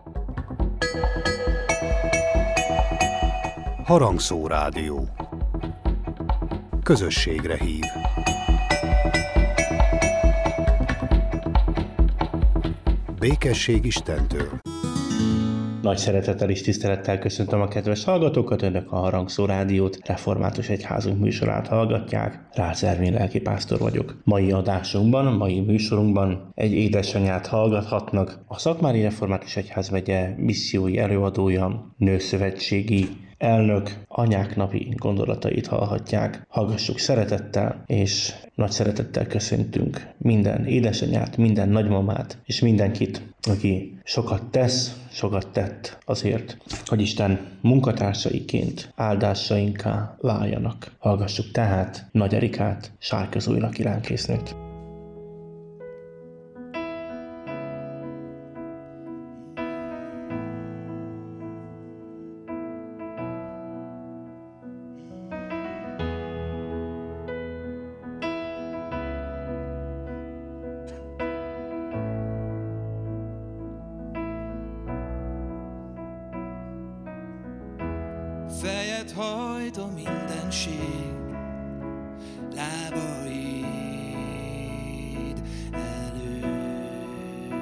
Harangszó Rádió. Közösségre hív. Békesség Istentől. Nagy szeretettel és tisztelettel köszöntöm a kedves hallgatókat, önök a Harangszó Rádiót, Református Egyházunk műsorát hallgatják. Rácz Ervin lelkipásztor vagyok. Mai műsorunkban egy édesanyát hallgathatnak. A Szatmári Református Egyház megye missziói előadója, nőszövetségi elnök anyák napi gondolatait hallhatják. Hallgassuk szeretettel, és nagy szeretettel köszöntünk minden édesanyát, minden nagymamát, és mindenkit, aki sokat tesz, sokat tett azért, hogy Isten munkatársaiként áldásainká váljanak. Hallgassuk tehát Nagy Erikát, Sárközújnak kiránykésznőt. Fejet hajt a mindenség, lábaid előtt.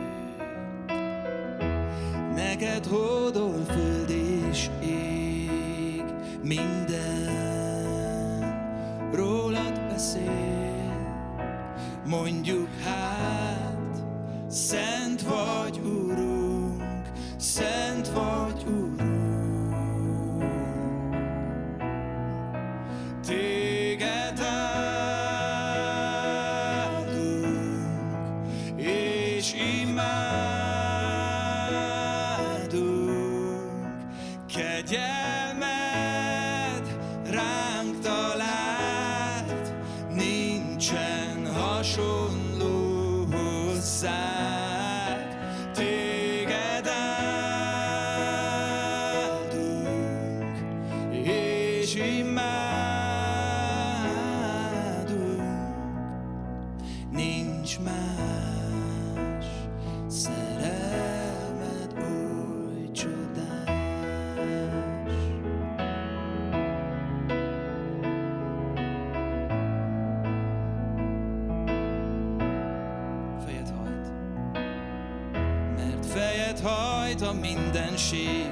Neked hódol föld és ég, minden rólad beszél. Mondjuk hát, szent vagy Urunk, szent vagy Urunk. Téged áldunk és imádunk, kegyelmed ránk talált, nincsen hasonló hozzád. Téged áldunk és imádunk, nincs más, szerelmed oly csodás. Fejet hajt, mert fejet hajt a mindenség,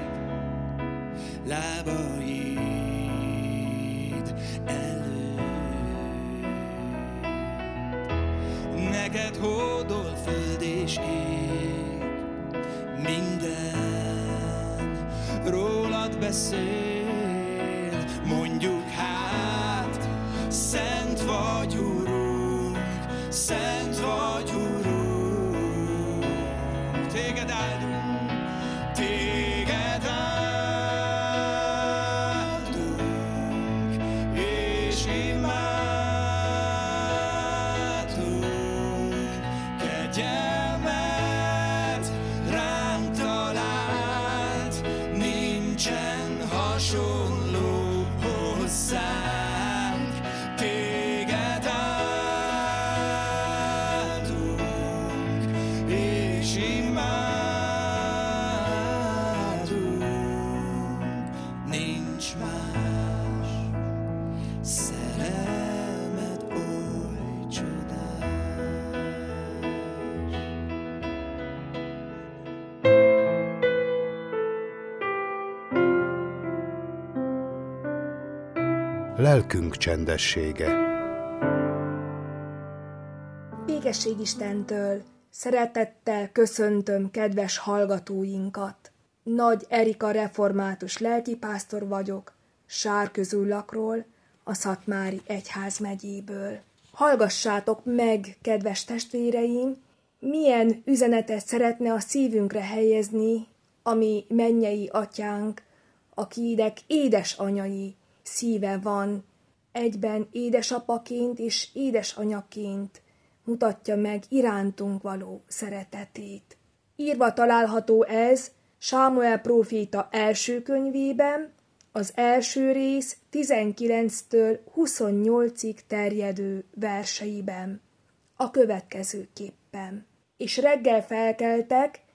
lábaid előtt. Neked hódol föld és ég, minden rólad beszél. Mondjuk hát, szent vagy Urunk, szent vagy Urunk. Téged áldunk, téged áldunk és imádunk, kegyelmed ránk talált, nincsen hasonló hozzánk. Téged áldunk és imádunk, nincs más, szerelmed oly csodás. Lelkünk csendessége. Békesség Istentől, szeretettel köszöntöm kedves hallgatóinkat. Nagy Erika református lelkipásztor vagyok, Sárközújlakról, a Szatmári Egyházmegyéből. Hallgassátok meg, kedves testvéreim, milyen üzenetet szeretne a szívünkre helyezni a mi mennyei atyánk, akinek édesanyai szíve van, egyben édesapaként és édesanyaként mutatja meg irántunk való szeretetét. Írva található ez Sámuel próféta első könyvében, az első rész 19-től 28-ig terjedő verseiben, a következőképpen. És reggel felkeltek,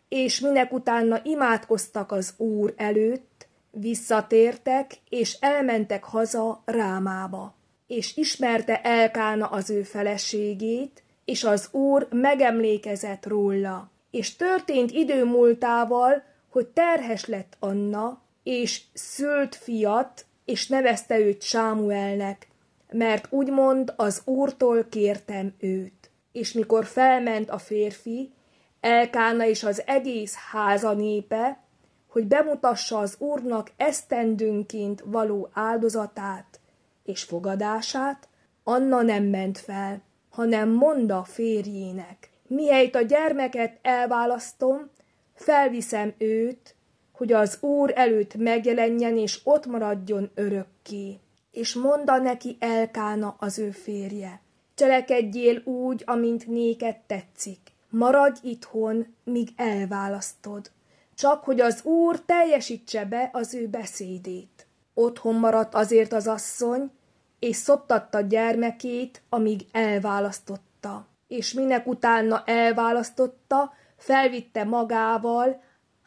és minek utána imádkoztak az Úr előtt, visszatértek, és elmentek haza Rámába. És ismerte Elkána az ő feleségét, és az Úr megemlékezett róla. És történt idő múltával, hogy terhes lett Anna, és szült fiat, és nevezte őt Sámuelnek, mert úgymond az Úrtól kértem őt. És mikor felment a férfi, Elkána és az egész háza népe, hogy bemutassa az Úrnak esztendőnként való áldozatát és fogadását, Anna nem ment fel, hanem mondta férjének: mihelyt a gyermeket elválasztom, felviszem őt, hogy az Úr előtt megjelenjen, és ott maradjon örökké. És mondta neki Elkána, az ő férje: cselekedjél úgy, amint néked tetszik. Maradj itthon, míg elválasztod, csak hogy az Úr teljesítse be az ő beszédét. Otthon maradt azért az asszony, és szoptatta gyermekét, amíg elválasztotta. És minek utána elválasztotta, felvitte magával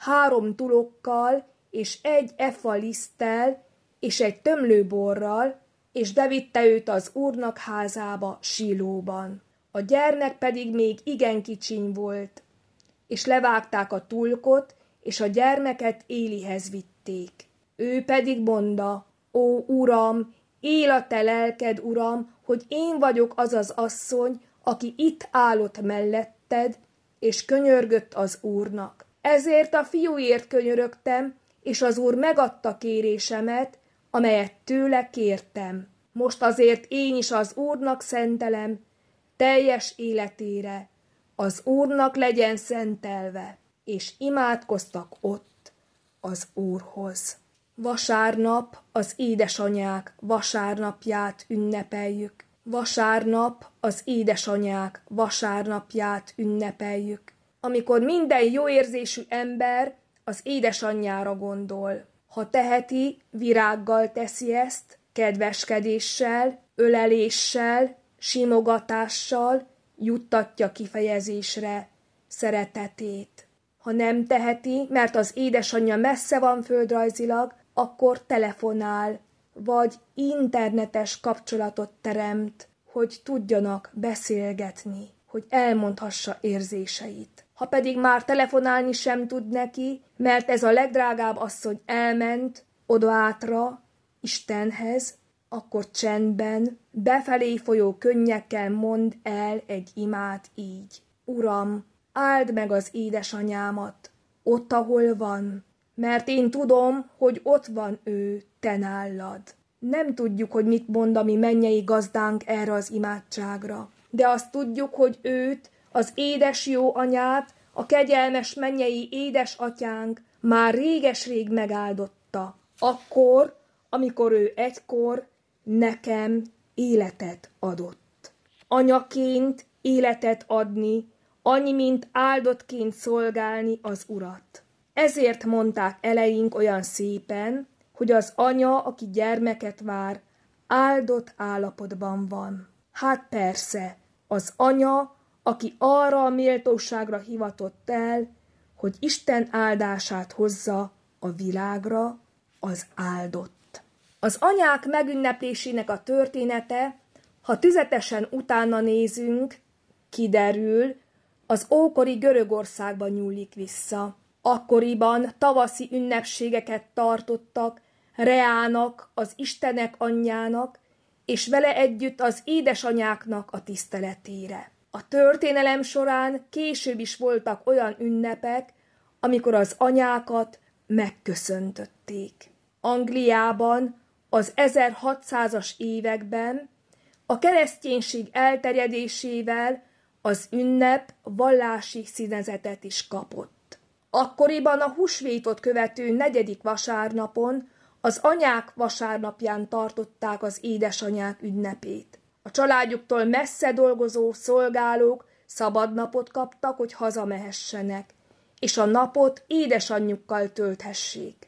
3 tulokkal, és 1 efa liszttel, és egy tömlőborral, és bevitte őt az Úrnak házába Sílóban. A gyermek pedig még igen kicsiny volt, és levágták a tulkot, és a gyermeket Élihez vitték. Ő pedig mondta: ó Uram, él a te lelked, Uram, hogy én vagyok az az asszony, aki itt állott melletted, és könyörgött az Úrnak. Ezért a fiúért könyörögtem, és az Úr megadta kérésemet, amelyet tőle kértem. Most azért én is az Úrnak szentelem, teljes életére, az Úrnak legyen szentelve, és imádkoztak ott az Úrhoz. Vasárnap az édesanyák vasárnapját ünnepeljük. Vasárnap az édesanyák vasárnapját ünnepeljük. Amikor minden jóérzésű ember az édesanyjára gondol. Ha teheti, virággal teszi ezt, kedveskedéssel, öleléssel, simogatással juttatja kifejezésre szeretetét. Ha nem teheti, mert az édesanyja messze van földrajzilag, akkor telefonál, vagy internetes kapcsolatot teremt, hogy tudjanak beszélgetni, hogy elmondhassa érzéseit. Ha pedig már telefonálni sem tud neki, mert ez a legdrágább asszony elment odaátra, Istenhez, akkor csendben, befelé folyó könnyekkel mond el egy imát így: Uram, áld meg az édesanyámat, ott, ahol van, mert én tudom, hogy ott van ő, te nálad. Nem tudjuk, hogy mit mond a mi mennyei gazdánk erre az imádságra, de azt tudjuk, hogy őt, az édes jó anyát, a kegyelmes mennyei édesatyánk már réges-rég megáldotta. Akkor, amikor ő egykor nekem életet adott. Anyaként életet adni, annyi, mint áldottként szolgálni az Urat. Ezért mondták eleink olyan szépen, hogy az anya, aki gyermeket vár, áldott állapotban van. Hát persze, az anya, aki arra a méltóságra hivatott el, hogy Isten áldását hozza a világra, az áldott. Az anyák megünneplésének a története, ha tüzetesen utána nézünk, kiderül, az ókori Görögországban nyúlik vissza. Akkoriban tavaszi ünnepségeket tartottak Reának, az Istenek anyjának, és vele együtt az édesanyáknak a tiszteletére. A történelem során később is voltak olyan ünnepek, amikor az anyákat megköszöntötték. Angliában az 1600-as években a kereszténység elterjedésével az ünnep vallási színezetet is kapott. Akkoriban a húsvétot követő 4. vasárnapon, az anyák vasárnapján tartották az édesanyák ünnepét. A családjuktól messze dolgozó szolgálók szabadnapot kaptak, hogy hazamehessenek, és a napot édesanyjukkal tölthessék.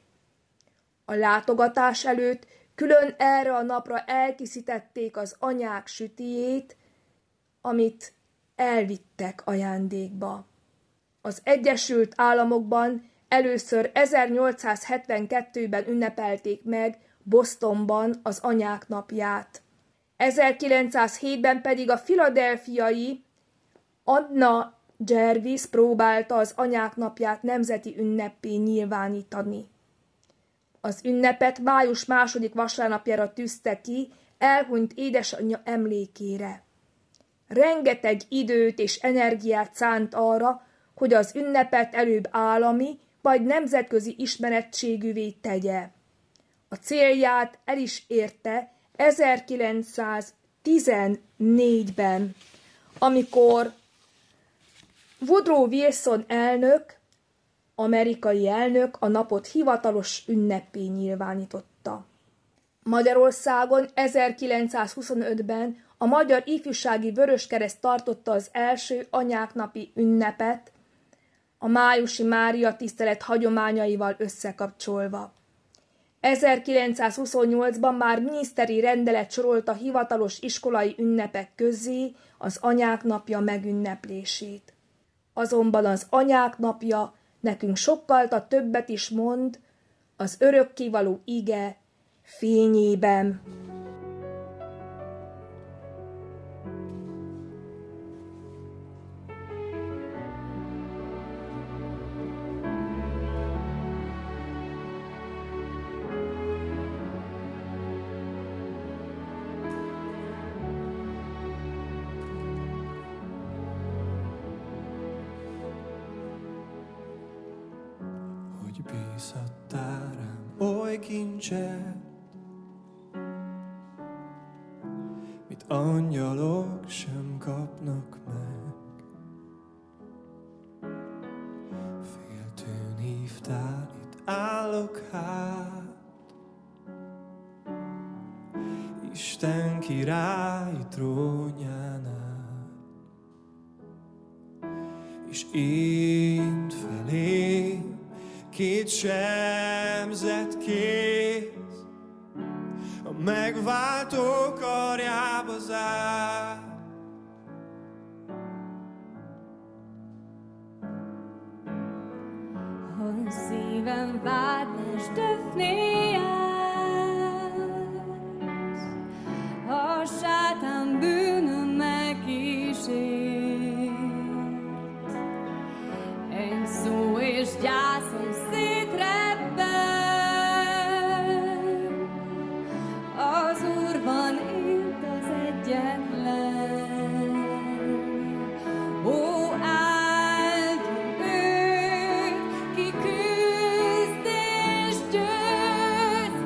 A látogatás előtt külön erre a napra elkészítették az anyák sütijét, amit elvittek ajándékba. Az Egyesült Államokban először 1872-ben ünnepelték meg Bostonban az Anyák napját. 1907-ben pedig a philadelphiai Anna Jarvis próbálta az Anyák napját nemzeti ünneppé nyilvánítani. Az ünnepet május 2. vasárnapjára tűzte ki elhunyt édesanyja emlékére. Rengeteg időt és energiát szánt arra, hogy az ünnepet előbb állami vagy nemzetközi ismerettségűvé tegye. A célját el is érte 1914-ben, amikor Woodrow Wilson elnök, amerikai elnök a napot hivatalos ünneppé nyilvánította. Magyarországon 1925-ben a Magyar Ifjúsági Vöröskereszt tartotta az első anyáknapi ünnepet, a májusi Mária tisztelet hagyományaival összekapcsolva. 1928-ban már miniszteri rendelet sorolta hivatalos iskolai ünnepek közé az Anyák napja megünneplését. Azonban az Anyák napja nekünk sokkal többet is mond az örökkévaló ige fényében. Bízhattál rám oly kincset, mit angyalok sem kapnak meg. Féltőn hívtál, itt állok hát, Isten király trónjánál, és én felém két sebzett kéz a megváltó karjába zár. A szívem vádlás döfné át, a sátán bűnöm megkísért. Egy szó és gyászom szétrebben, az Úr van itt az egyetlen. Ó, áldom őt, ki küzd és győz,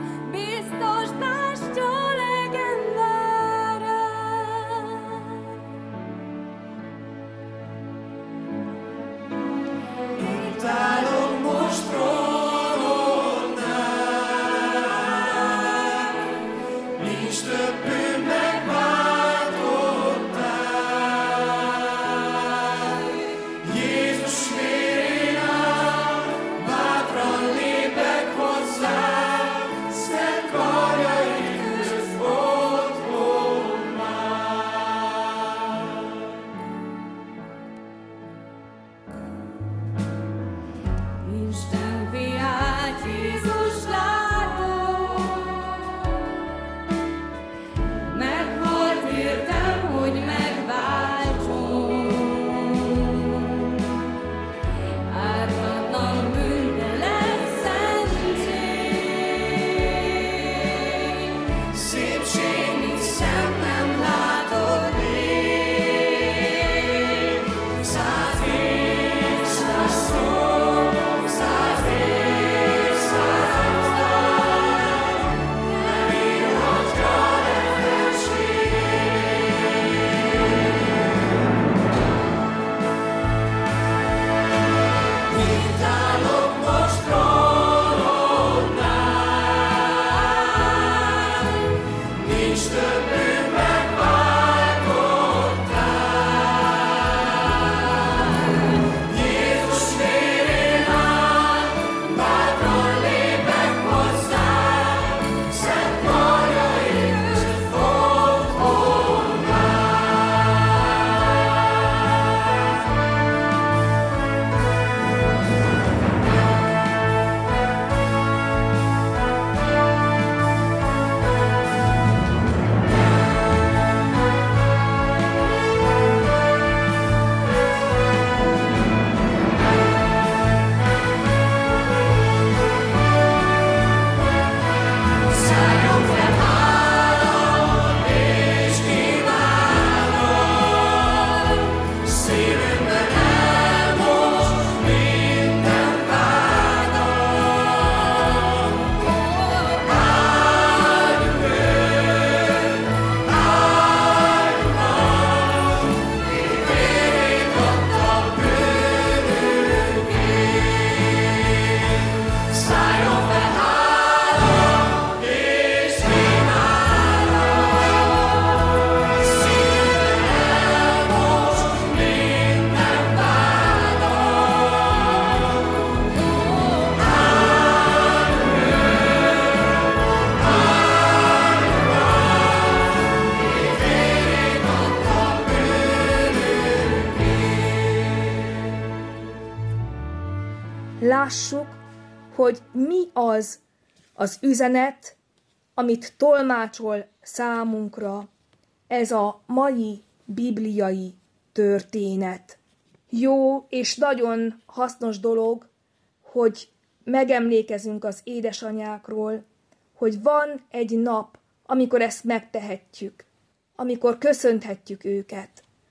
lássuk, hogy mi az üzenet, amit tolmácsol számunkra ez a mai bibliai történet. Jó és nagyon hasznos dolog, hogy megemlékezünk az édesanyákról, hogy van egy nap, amikor ezt megtehetjük, amikor köszönhetjük őket.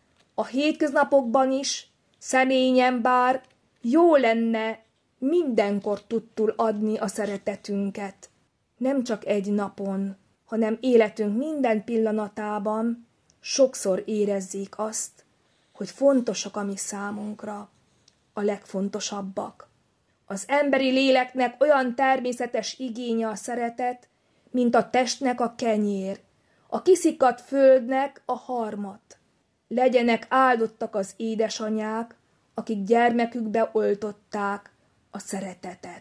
A hétköznapokban is, szerényen bár, jó lenne mindenkor tudtul adni a szeretetünket. Nem csak egy napon, hanem életünk minden pillanatában sokszor érezzék azt, hogy fontosak a mi számunkra, a legfontosabbak. Az emberi léleknek olyan természetes igénye a szeretet, mint a testnek a kenyér, a kiszikadt földnek a harmat. Legyenek áldottak az édesanyák, akik gyermekükbe oltották a szeretetet.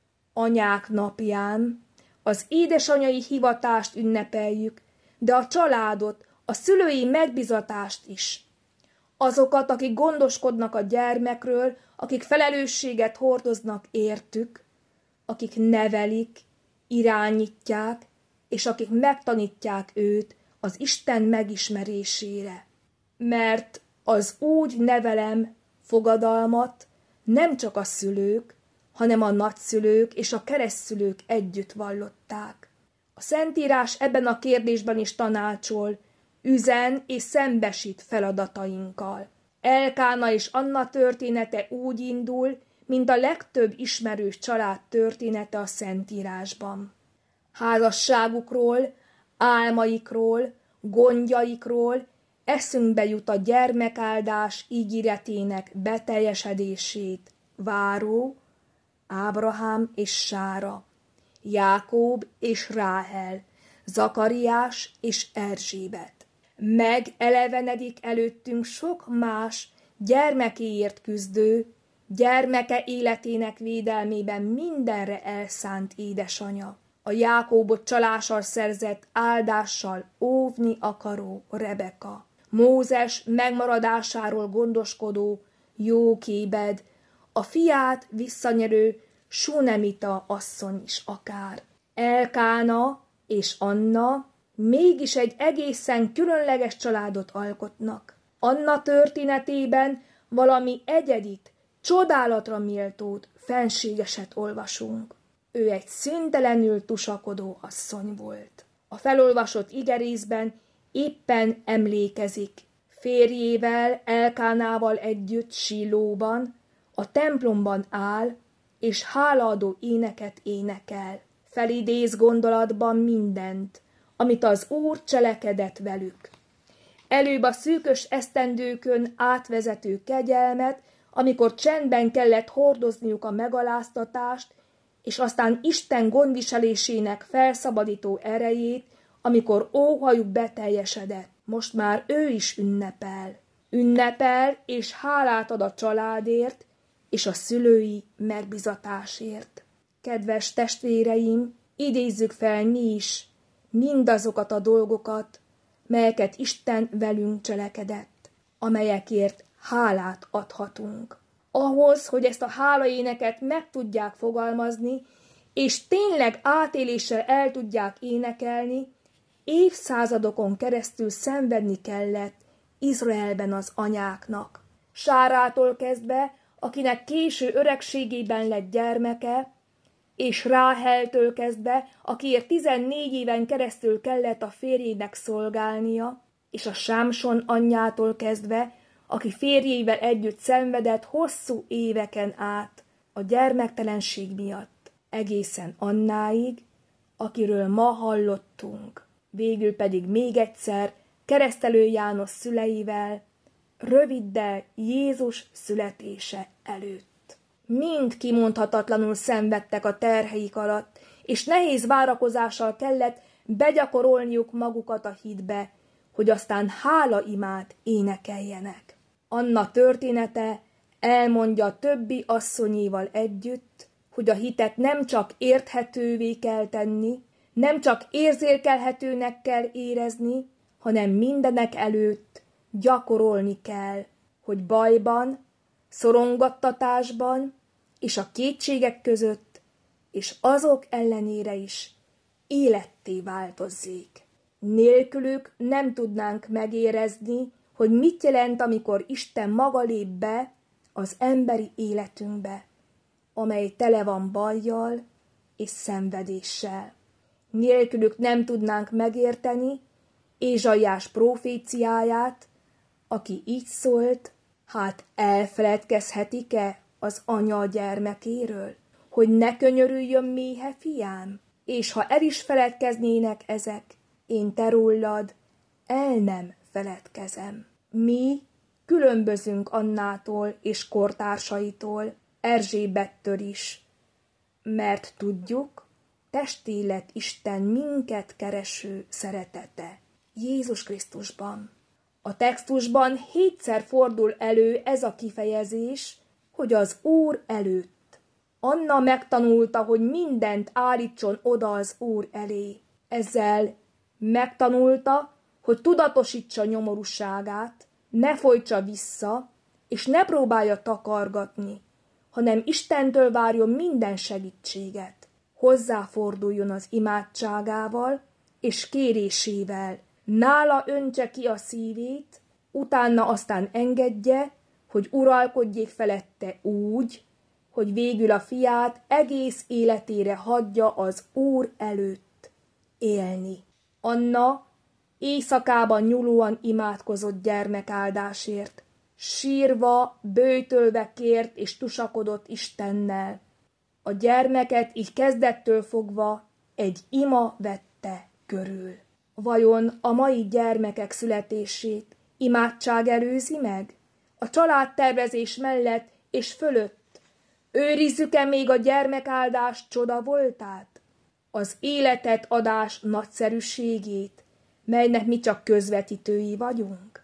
Anyák napján az édesanyai hivatást ünnepeljük, de a családot, a szülői megbizatást is. Azokat, akik gondoskodnak a gyermekről, akik felelősséget hordoznak értük, akik nevelik, irányítják, és akik megtanítják őt az Isten megismerésére. Mert az úgy nevelem fogadalmat nem csak a szülők, hanem a nagyszülők és a keresztszülők együtt vallották. A Szentírás ebben a kérdésben is tanácsol, üzen és szembesít feladatainkkal. Elkána és Anna története úgy indul, mint a legtöbb ismerős család története a Szentírásban. Házasságukról, álmaikról, gondjaikról eszünkbe jut a gyermekáldás ígéretének beteljesedését váró Ábrahám és Sára, Jákob és Ráhel, Zakariás és Erzsébet. Megelevenedik előttünk sok más gyermekéért küzdő, gyermeke életének védelmében mindenre elszánt édesanya. A Jákóbot csalással szerzett áldással óvni akaró Rebeka. Mózes megmaradásáról gondoskodó Jókébed, a fiát visszanyerő Sunemita asszony is akár. Elkána és Anna mégis egy egészen különleges családot alkotnak. Anna történetében valami egyedit, csodálatra méltót, fenségeset olvasunk. Ő egy szüntelenül tusakodó asszony volt. A felolvasott igerészben éppen emlékezik. Férjével, Elkánával együtt Sílóban, a templomban áll, és hálaadó éneket énekel. Felidéz gondolatban mindent, amit az Úr cselekedett velük. Előbb a szűkös esztendőkön átvezető kegyelmet, amikor csendben kellett hordozniuk a megaláztatást, és aztán Isten gondviselésének felszabadító erejét, amikor óhajuk beteljesedett. Most már ő is ünnepel. Ünnepel és hálát ad a családért és a szülői megbizatásért. Kedves testvéreim, idézzük fel mi is mindazokat a dolgokat, melyeket Isten velünk cselekedett, amelyekért hálát adhatunk. Ahhoz, hogy ezt a hálaéneket meg tudják fogalmazni, és tényleg átéléssel el tudják énekelni, évszázadokon keresztül szenvedni kellett Izraelben az anyáknak. Sárától kezdve, akinek késő öregségében lett gyermeke, és Ráheltől kezdve, akiért 14 éven keresztül kellett a férjének szolgálnia, és a Sámson anyjától kezdve, aki férjével együtt szenvedett hosszú éveken át a gyermektelenség miatt, egészen Annáig, akiről ma hallottunk, végül pedig még egyszer Keresztelő János szüleivel, röviddel Jézus születése előtt. Mind kimondhatatlanul szenvedtek a terheik alatt, és nehéz várakozással kellett begyakorolniuk magukat a hitbe, hogy aztán hálaimát énekeljenek. Anna története elmondja a többi asszonyéval együtt, hogy a hitet nem csak érthetővé kell tenni, nem csak érzékelhetőnek kell érezni, hanem mindenek előtt gyakorolni kell, hogy bajban, szorongattatásban és a kétségek között, és azok ellenére is életté változzék. Nélkülük nem tudnánk megérezni, hogy mit jelent, amikor Isten maga lép be az emberi életünkbe, amely tele van bajjal és szenvedéssel. Nélkülük nem tudnánk megérteni Ézsaiás próféciáját, aki így szólt: hát elfeledkezhetik-e az anya a gyermekéről, hogy ne könyörüljön méhe fiám? És ha el is feledkeznének ezek, én te rólad el nem feledkezem. Mi különbözünk Annától és kortársaitól, Erzsébettől is, mert tudjuk, testé lett Isten minket kereső szeretete Jézus Krisztusban. A textusban 7-szer fordul elő ez a kifejezés, hogy az Úr előtt. Anna megtanulta, hogy mindent állítson oda az Úr elé. Ezzel megtanulta, hogy tudatosítsa nyomorúságát, ne folytsa vissza, és ne próbálja takargatni, hanem Istentől várjon minden segítséget. Hozzáforduljon az imádságával és kérésével, nála öntse ki a szívét, utána aztán engedje, hogy uralkodjék felette úgy, hogy végül a fiát egész életére hagyja az Úr előtt élni. Anna éjszakában nyúlóan imádkozott gyermekáldásért, sírva, böjtölve kért és tusakodott Istennel. A gyermeket így kezdettől fogva egy ima vette körül. Vajon a mai gyermekek születését imádság előzi meg? A családtervezés mellett és fölött őrizzük-e még a gyermekáldás csoda voltát? Az életet adás nagyszerűségét, melynek mi csak közvetítői vagyunk?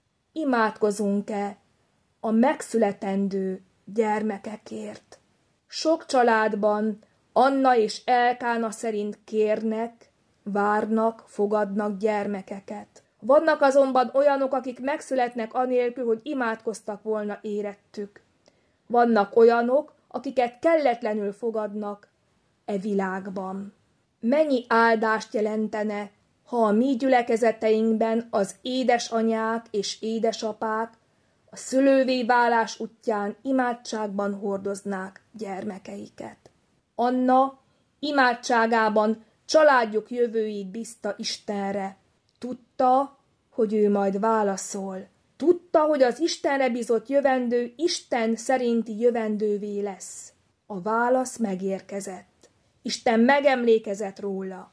Imádkozunk-e a megszületendő gyermekekért? Sok családban Anna és Elkána szerint kérnek, várnak, fogadnak gyermekeket. Vannak azonban olyanok, akik megszületnek anélkül, hogy imádkoztak volna érettük. Vannak olyanok, akiket kelletlenül fogadnak e világban. Mennyi áldást jelentene, ha a mi gyülekezeteinkben az édesanyák és édesapák a szülővé válás útján imádságban hordoznák gyermekeiket. Anna imádságában családjuk jövőjét bízta Istenre. Tudta, hogy ő majd válaszol. Tudta, hogy az Istenre bízott jövendő Isten szerinti jövendővé lesz. A válasz megérkezett. Isten megemlékezett róla.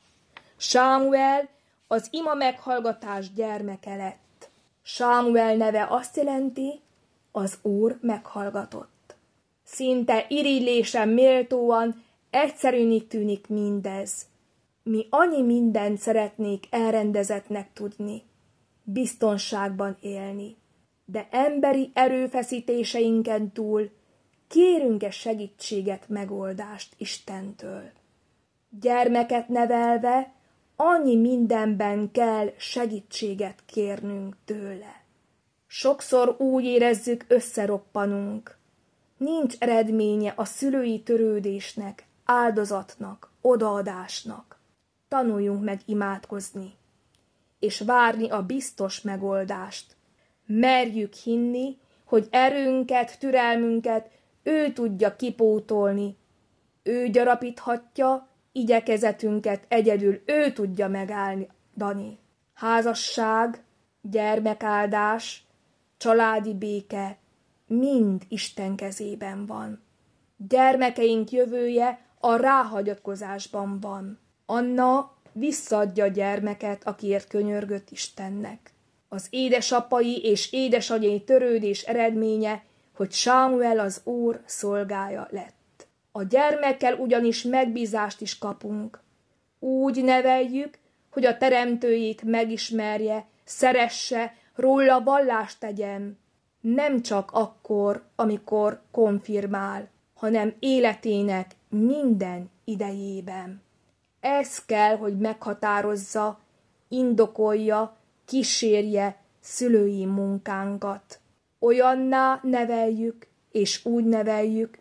Sámuel az ima meghallgatás gyermeke lett. Sámuel neve azt jelenti, az Úr meghallgatott. Szinte irigylésen méltóan egyszerűnek tűnik mindez. Mi annyi mindent szeretnék elrendezettnek tudni, biztonságban élni, de emberi erőfeszítéseinken túl kérünk-e segítséget, megoldást Istentől? Gyermeket nevelve annyi mindenben kell segítséget kérnünk tőle. Sokszor úgy érezzük, összeroppanunk. Nincs eredménye a szülői törődésnek, áldozatnak, odaadásnak. Tanuljunk meg imádkozni, és várni a biztos megoldást. Merjük hinni, hogy erőnket, türelmünket ő tudja kipótolni. Ő gyarapíthatja, igyekezetünket egyedül ő tudja megáldani. Házasság, gyermekáldás, családi béke mind Isten kezében van. Gyermekeink jövője a ráhagyatkozásban van. Anna visszaadja a gyermeket, akiért könyörgött Istennek. Az édesapai és édesanyai törődés eredménye, hogy Sámuel az Úr szolgája lett. A gyermekkel ugyanis megbízást is kapunk. Úgy neveljük, hogy a teremtőjét megismerje, szeresse, róla vallást tegyen. Nem csak akkor, amikor konfirmál, hanem életének minden idejében. Ez kell, hogy meghatározza, indokolja, kísérje szülői munkánkat. Olyanná neveljük, és úgy neveljük,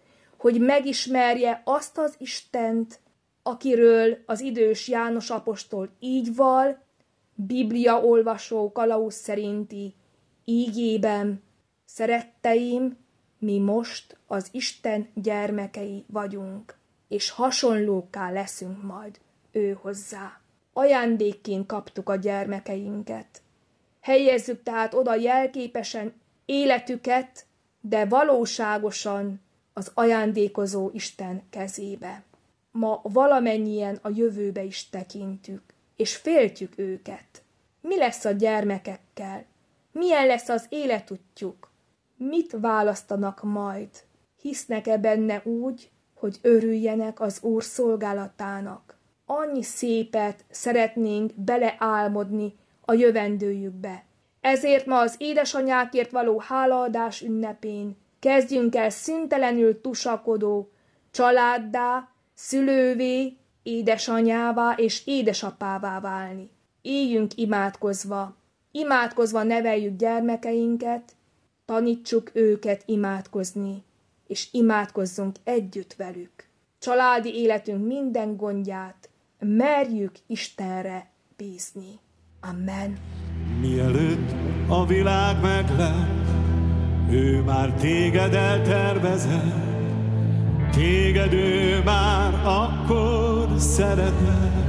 hogy megismerje azt az Istent, akiről az idős János apostol így val, bibliaolvasó kalauz szerinti ígében: szeretteim, mi most az Isten gyermekei vagyunk, és hasonlókká leszünk majd ő hozzá. Ajándékként kaptuk a gyermekeinket. Helyezzük tehát oda jelképesen életüket, de valóságosan az ajándékozó Isten kezébe. Ma valamennyien a jövőbe is tekintünk, és féltjük őket. Mi lesz a gyermekekkel? Milyen lesz az életútjuk? Mit választanak majd? Hisznek-e benne úgy, hogy örüljenek az Úr szolgálatának? Annyi szépet szeretnénk beleálmodni a jövendőjükbe. Ezért ma az édesanyákért való hálaadás ünnepén kezdjünk el szüntelenül tusakodó családdá, szülővé, édesanyává és édesapává válni. Éljünk imádkozva neveljük gyermekeinket, tanítsuk őket imádkozni, és imádkozzunk együtt velük. Családi életünk minden gondját merjük Istenre bízni. Amen. Mielőtt a világ meglett, ő már téged eltervezett, téged ő már akkor szeretett.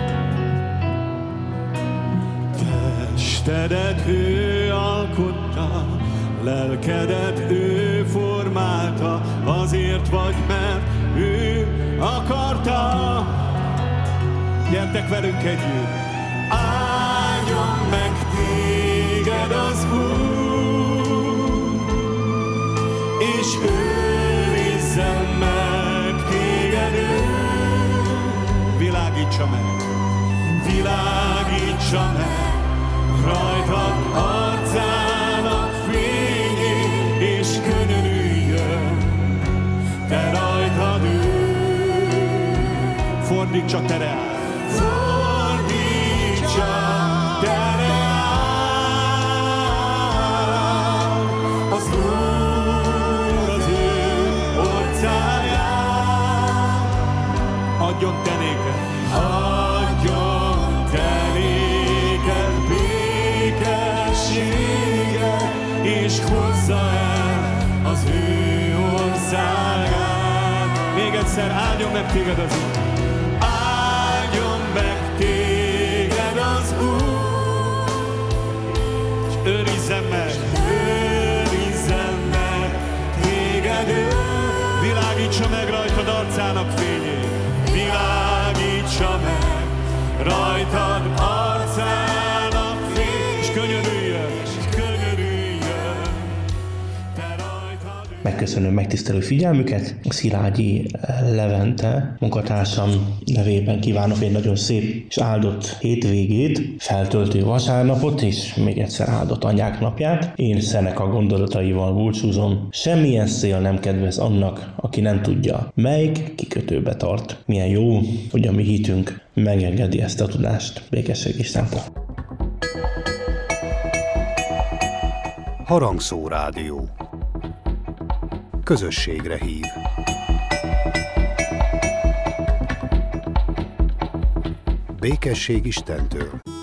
Testedet ő alkotta, lelkedet ő formálta, azért vagy, mert ő akarta. Gyertek velünk együtt! Áldjon meg téged az Úr, és őrizzen meg téged ő. Világítsa meg rajtad arcának fényét, és könyörüljön te rajtad ő. Fordítsa te reál, az Úr az ő orcáján. Adjon te néked békességet, és hozza el az ő országát. Még egyszer, áldjon meg téged az Úr. Áldjon meg téged az Úr, és őrizzen meg téged ő. Világítsa meg rajtad arcának fényét, világítsa meg rajtad arcának fényét, és könyörüljön, te rajtad ő. Megköszönöm megtisztelő figyelmüket. Szilágyi Levente munkatársam nevében kívánok egy nagyon szép és áldott hétvégét, feltöltő vasárnapot, és még egyszer áldott anyák napját. Én Szeneka gondolataival búcsúzom. Semmilyen szél nem kedvez annak, aki nem tudja, melyik kikötőbe tart. Milyen jó, hogy a mi hitünk megengedi ezt a tudást. Békesség Istentől. Harangszó Rádió. Közösségre hív. Békesség Istentől.